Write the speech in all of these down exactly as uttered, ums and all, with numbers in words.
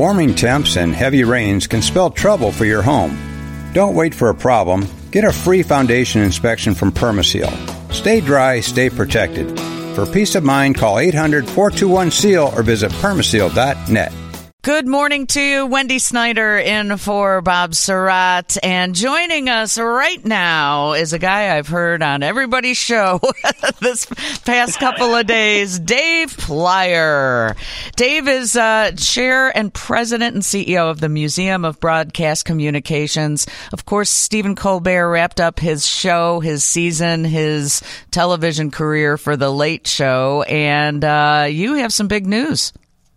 Warming temps and heavy rains can spell trouble for your home. Don't wait for a problem. Get a free foundation inspection from Permaseal. Stay dry, stay protected. For peace of mind, call eight hundred, four two one, S E A L or visit permaseal dot net. Good morning to you. Wendy Snyder in for Bob Surratt. And joining us right now is a guy I've heard on everybody's show this past couple of days, Dave Plier. Dave is uh, chair and president and C E O of the Museum of Broadcast Communications. Of course, Stephen Colbert wrapped up his show, his season, his television career for The Late Show. And uh, you have some big news.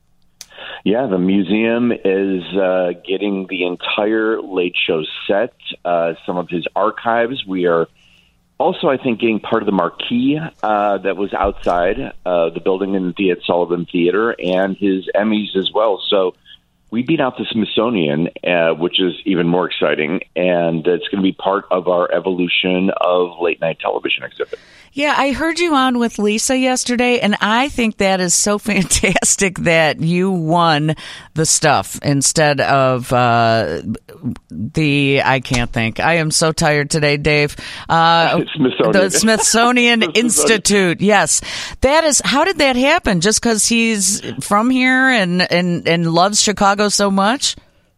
Yeah, the museum is uh, getting the entire Late Show set, uh, some of his archives. We are also, I think, getting part of the marquee uh, that was outside uh, the building in the Ed Sullivan Theater and his Emmys as well. So we beat out the Smithsonian, uh, which is even more exciting, and it's going to be part of our evolution of late-night television exhibit. Yeah, I heard you on with Lisa yesterday, and I think that is so fantastic that you won the stuff instead of uh, the, I can't think. I am so tired today, Dave. Uh, Smithsonian. The Smithsonian Institute, yes. That is, how did that happen? Just because he's from here and, and, and loves Chicago so much?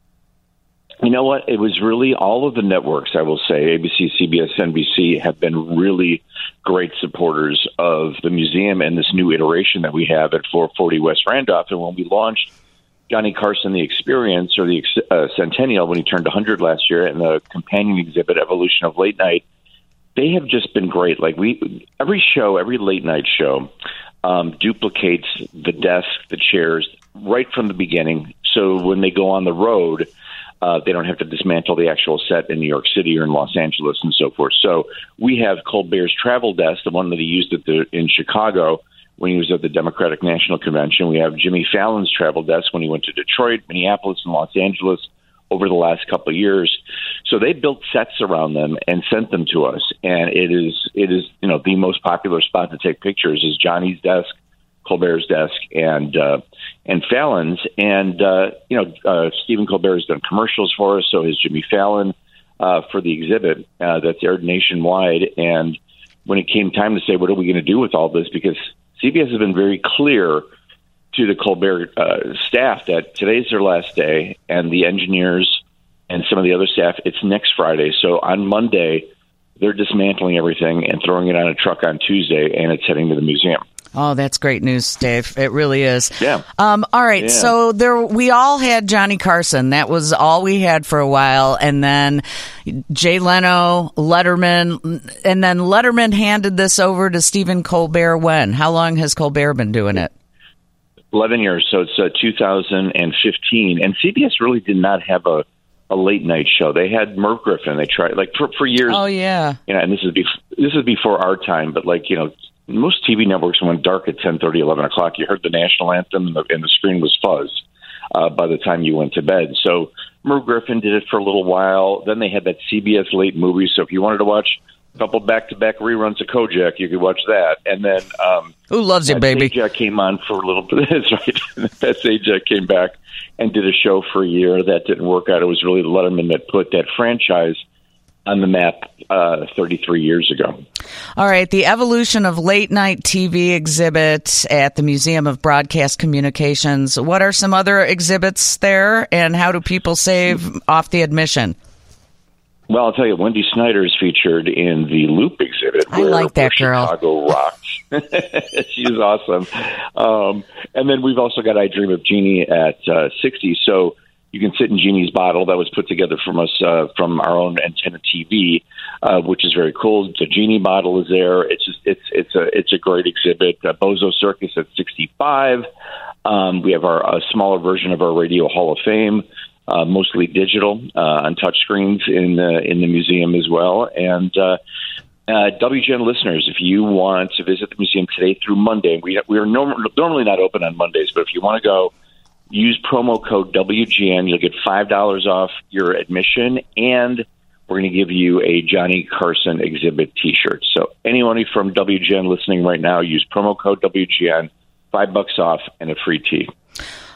You know what? It was really all of the networks, I will say, A B C, C B S, N B C, have been really great supporters of the museum and this new iteration that we have at four forty West Randolph. And when we launched Johnny Carson, The Experience, or the uh, Centennial, when he turned one hundred last year, and the companion exhibit, Evolution of Late Night, they have just been great. Like we, every show, every late night show um, duplicates the desk, the chairs, right from the beginning. So when they go on the road, Uh, they don't have to dismantle the actual set in New York City or in Los Angeles and so forth. So we have Colbert's travel desk, the one that he used at the, in Chicago when he was at the Democratic National Convention. We have Jimmy Fallon's travel desk when he went to Detroit, Minneapolis, and Los Angeles over the last couple of years. So they built sets around them and sent them to us. And it is, it is, you know, the most popular spot to take pictures is Johnny's desk, Colbert's desk, and uh, and Fallon's. And, uh, you know, uh, Stephen Colbert has done commercials for us, so has Jimmy Fallon uh, for the exhibit uh, that's aired nationwide. And when it came time to say, what are we going to do with all this? Because C B S has been very clear to the Colbert uh, staff that today's their last day, and the engineers and some of the other staff, it's next Friday. So on Monday, they're dismantling everything and throwing it on a truck on Tuesday, and it's heading to the museum. Oh, that's great news, Dave. It really is. Yeah. Um, all right. Yeah. So there, we all had Johnny Carson. That was all we had for a while. And then Jay Leno, Letterman, and then Letterman handed this over to Stephen Colbert when? How long has Colbert been doing it? eleven years. So it's uh, two thousand fifteen. And C B S really did not have a, a late night show. They had Merv Griffin. They tried like for, for years. Oh, yeah. You know, and this is, bef- this is before our time, but like, you know, most T V networks went dark at ten thirty, eleven o'clock. You heard the national anthem, and the, and the screen was fuzz uh, by the time you went to bed. So Merv Griffin did it for a little while. Then they had that C B S late movie. So if you wanted to watch a couple back-to-back reruns of Kojak, you could watch that. And then um, Who Loves You, Baby? Sajak came on for a little bit. That's right. That Sajak came back and did a show for a year. That didn't work out. It was really Letterman that put that franchise on the map uh, thirty-three years ago. All right. The evolution of late night T V exhibit at the Museum of Broadcast Communications. What are some other exhibits there, and how do people save off the admission? Well, I'll tell you, Wendy Snyder is featured in the Loop exhibit. I where, like that where girl. Chicago rocks. She's awesome. Um, and then we've also got I Dream of Jeannie at uh, sixty. So you can sit in Jeannie's bottle that was put together from us uh, from our own Antenna T V, uh, which is very cool. The Jeannie bottle is there. It's just it's it's a it's a great exhibit. Uh, Bozo Circus at sixty-five. Um, we have our a smaller version of our Radio Hall of Fame, uh, mostly digital uh, on touch screens in the in the museum as well. And uh, uh, W G N listeners, if you want to visit the museum today through Monday, we we are norm- normally not open on Mondays, but if you want to go, use promo code W G N. You'll get five dollars off your admission, and we're going to give you a Johnny Carson exhibit T-shirt. So anyone from W G N listening right now, use promo code W G N, five bucks off, and a free tee.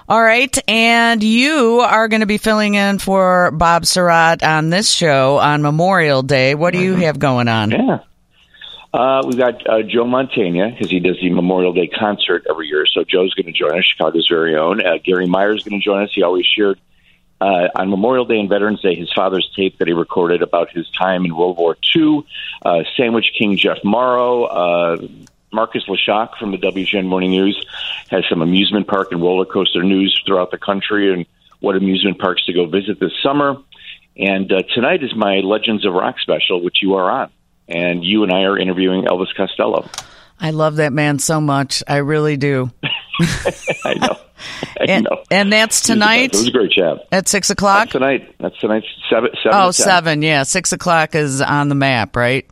All right, and you are going to be filling in for Bob Sirott on this show on Memorial Day. What do you have going on? Yeah. Uh, we've got uh, Joe Mantegna, because he does the Memorial Day concert every year. So Joe's going to join us, Chicago's very own. Uh, Gary Meyer's going to join us. He always shared uh, on Memorial Day and Veterans Day his father's tape that he recorded about his time in World War Two. Uh, Sandwich King Jeff Morrow, uh, Marcus Leshock from the W G N Morning News has some amusement park and roller coaster news throughout the country and what amusement parks to go visit this summer. And uh, tonight is my Legends of Rock special, which you are on. And you and I are interviewing Elvis Costello. I love that man so much. I really do. I know. I and, know. And that's tonight? It was a great job. At six o'clock? That's tonight. That's tonight. Seven, seven oh, seven. Yeah. Six o'clock is on the map, right?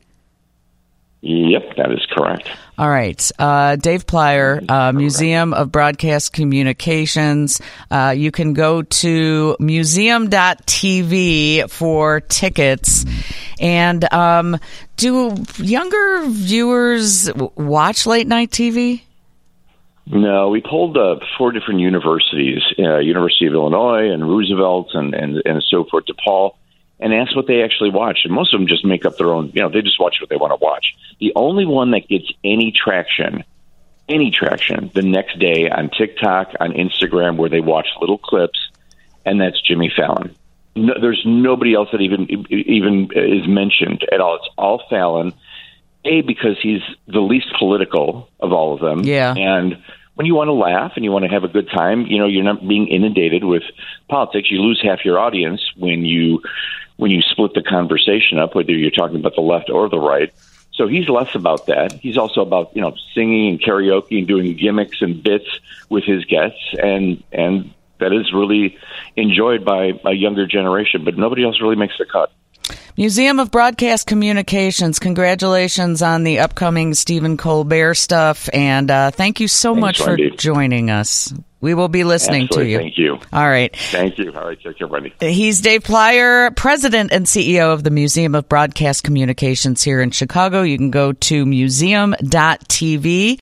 Yep, that is correct. All right. Uh, Dave Plier, uh, Museum of Broadcast Communications. Uh, you can go to museum dot t v for tickets. And um, do younger viewers watch late night T V? No, we polled uh, four different universities, uh, University of Illinois and Roosevelt and, and, and so forth, DePaul, and asked what they actually watch. And most of them just make up their own, you know, they just watch what they want to watch. The only one that gets any traction, any traction, the next day on TikTok, on Instagram, where they watch little clips, and that's Jimmy Fallon. No, there's nobody else that even even is mentioned at all. It's all Fallon, A, because he's the least political of all of them. Yeah. And when you want to laugh and you want to have a good time, you know, you're not being inundated with politics. You lose half your audience when you when you split the conversation up, whether you're talking about the left or the right. So he's less about that. He's also about, you know, singing and karaoke and doing gimmicks and bits with his guests, and and that is really enjoyed by a younger generation, but nobody else really makes the cut. Museum of Broadcast Communications, congratulations on the upcoming Stephen Colbert stuff, and uh, thank you so Thanks, much for Wendy. joining us. We will be listening Absolutely, to you. Thank you. All right. Thank you. All right, take care, Wendy. He's Dave Plier, President and C E O of the Museum of Broadcast Communications here in Chicago. You can go to museum dot t v